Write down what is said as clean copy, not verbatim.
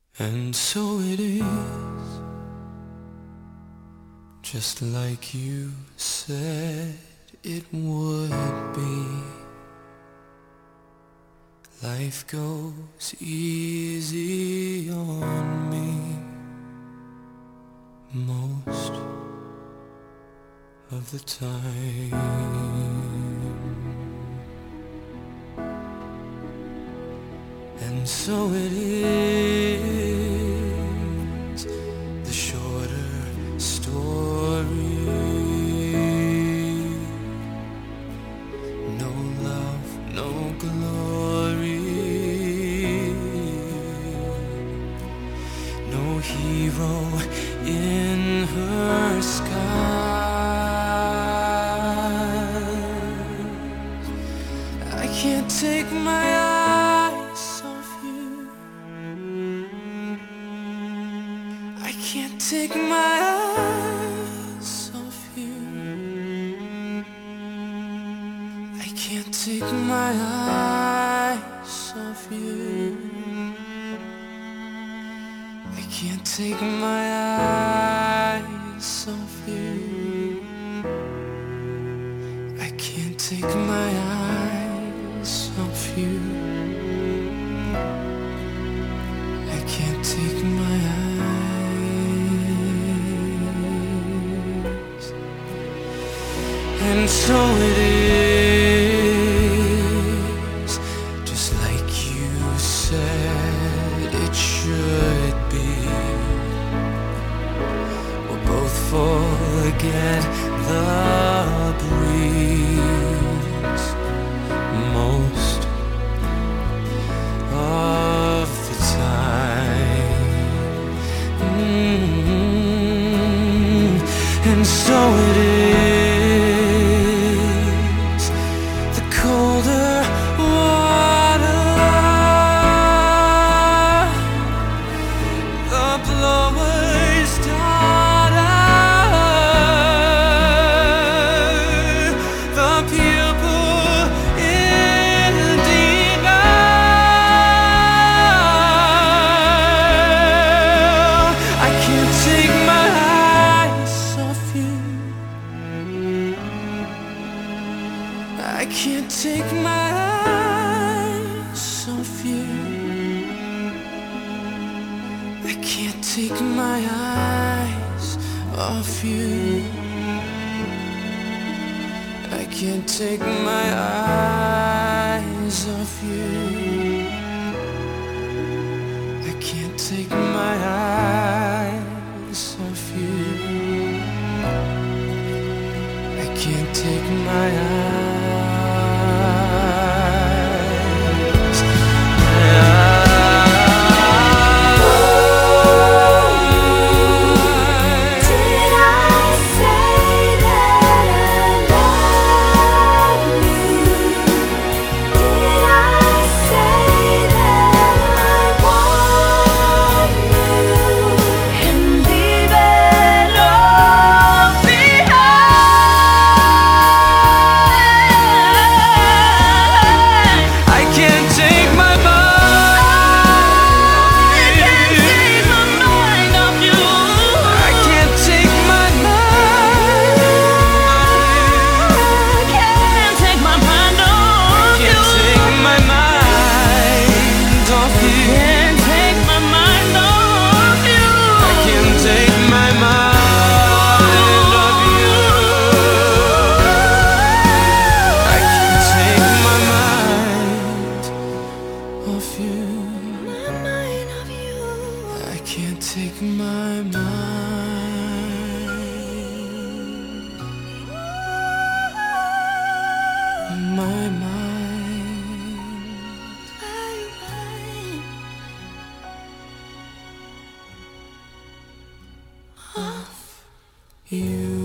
And so it is, just like you said it would be. Life goes easy on me most of the time. And so it is, the shorter story. No love, no glory, no hero in her skies. I can't take my eyes off you. I can't take my eyes off you. I can't take my eyes off you. I can't take my eyes off you. I can't take my eyes off you. I can't take my eyes. And so it is, just like you said it should be. We'll both forget the breeze most of the time. And so it is, the colder water, the blower's daughter, the pupil indigo. I can't take my eyes off you. I can't take my eyes off you. I can't take my eyes off you. I can't take my eyes off you. I can't take my eyes off you. I can't take my eyes. I can't take my mind off you.